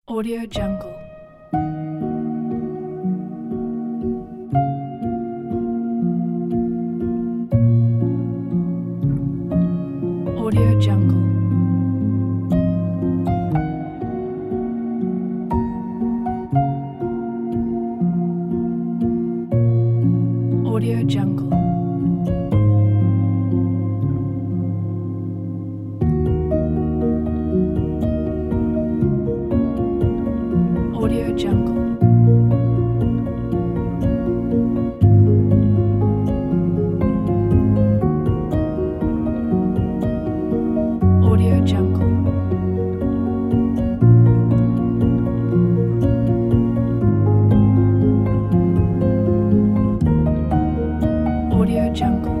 Audio Jungle. Audio Jungle. Audio Jungle. Audio Jungle. Audio Jungle. Audio Jungle.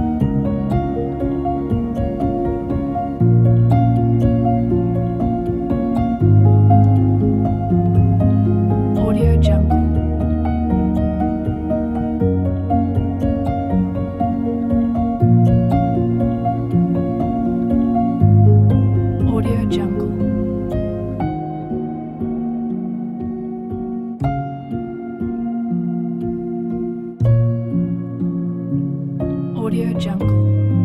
Audio Jungle. Audio Jungle. Audio Jungle.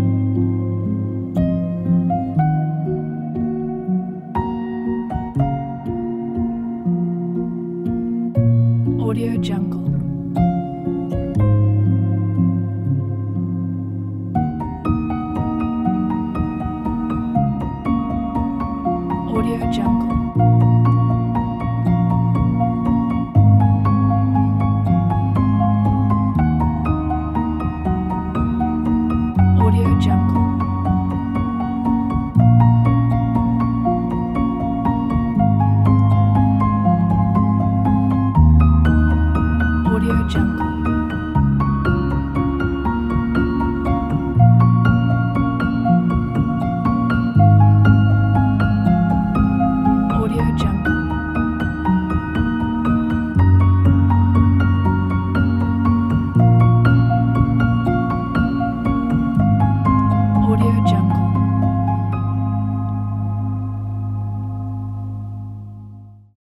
Audio Jungle. Audio Jungle. Audio Jungle. Audio Jungle.